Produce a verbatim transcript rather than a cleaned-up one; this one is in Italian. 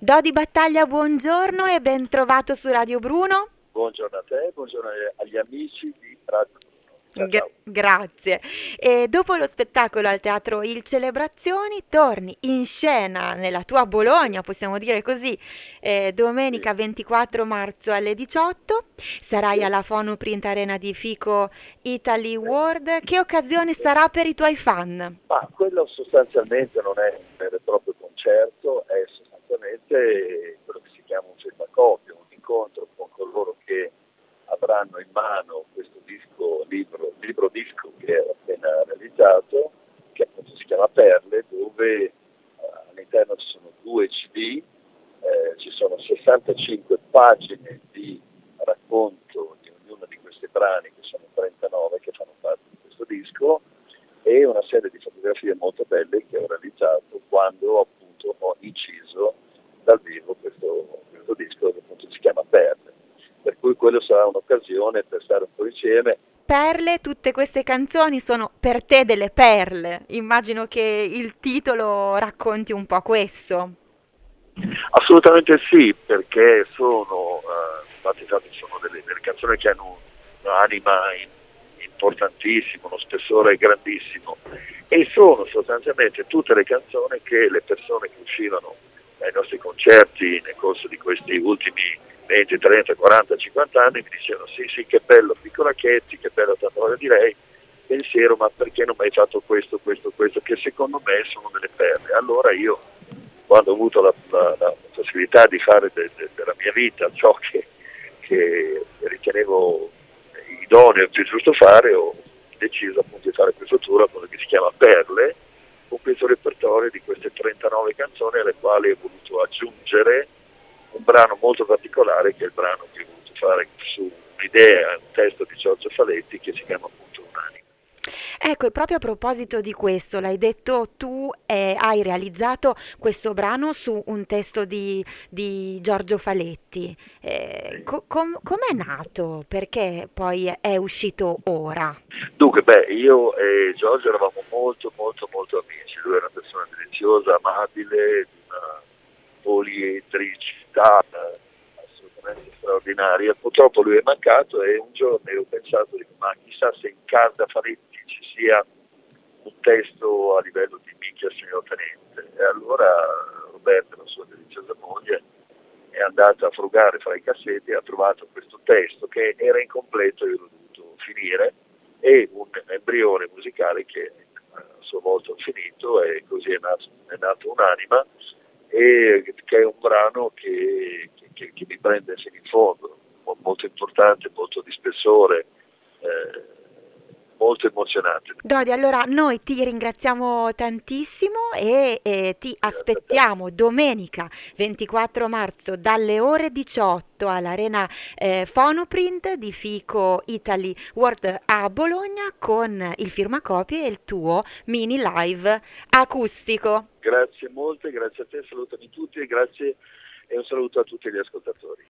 Dodi Battaglia, buongiorno e ben trovato su Radio Bruno. Buongiorno a te, buongiorno agli amici di Radio Bruno. Ciao, Gra- ciao. grazie. E dopo lo spettacolo al teatro Il Celebrazioni, torni in scena nella tua Bologna, possiamo dire così, eh, domenica Sì, ventiquattro marzo alle diciotto. Sarai sì, alla Fonoprint Arena di Fico Italy sì, World. Che occasione sì. sarà per i tuoi fan? Ma quello sostanzialmente non è un vero e proprio concerto, è sostanzialmente quello che si chiama un firmacopio, un incontro con coloro che avranno in mano questo disco, libro, libro disco che ho appena realizzato, che appunto si chiama Perle, dove eh, all'interno ci sono due C D, eh, ci sono sessantacinque pagine di racconto di ognuno di questi brani, che sono trentanove che fanno parte di questo disco, e una serie di fotografie molto belle che ho realizzato quando appunto ho inciso dal vivo questo, questo disco che appunto si chiama Perle. Per cui quello sarà un'occasione per stare un po' insieme. Perle, tutte queste canzoni sono per te delle perle. Immagino che il titolo racconti un po' questo. Assolutamente sì, perché sono, eh, infatti, infatti sono delle, delle canzoni che hanno un'anima in- importantissima, uno spessore grandissimo, e sono sostanzialmente tutte le canzoni che le persone che uscivano dai nostri concerti nel corso di questi ultimi venti, trenta, quaranta, cinquanta anni mi dicevano sì sì, che bello Piccola Chetti, che bello Tanta Voglia di Lei, pensiero ma perché non mi hai fatto questo, questo, questo, che secondo me sono delle perle. Allora io, quando ho avuto la, la- la possibilità di fare de- de- della mia vita ciò che, che ritenevo idoneo e più giusto fare, ho deciso appunto di fare questo tour quello che si chiama Perle, con questo repertorio di queste trentanove canzoni alle quali ho voluto aggiungere un brano molto particolare, che è il brano che ho voluto fare su un'idea, un testo di Giorgio Faletti, che si chiama appunto Un'anima. Ecco, e proprio a proposito di questo, l'hai detto tu, eh, hai realizzato questo brano su un testo di, di Giorgio Faletti. Eh, Sì. co- com- com'è nato? Perché poi è uscito ora? Dunque, beh, io e Giorgio eravamo molto, molto, molto amici. Lui era una persona deliziosa, amabile, di una poliedricità eh, assolutamente straordinaria. Purtroppo lui è mancato e un giorno io ho pensato, dico, ma chissà se in casa Faletti ci sia un testo a livello di Minchia signor Tenente. E allora Roberta, la sua deliziosa moglie, è andata a frugare fra i cassetti e ha trovato questo testo che era incompleto, io l'ho dovuto finire, e un embrione musicale che a suo volta ho finito, e così è nato, è nato Un'anima, e che è un brano che, che, che mi prende fino in fondo, molto importante, molto di spessore, eh, molto emozionante. Dodi, allora noi ti ringraziamo tantissimo e, e ti Grazie a te. aspettiamo domenica ventiquattro marzo dalle ore diciotto all'Arena eh, Fonoprint di Fico Italy World a Bologna con il firmacopie e il tuo mini live acustico. Grazie molte, grazie a te, salutami tutti e grazie e un saluto a tutti gli ascoltatori.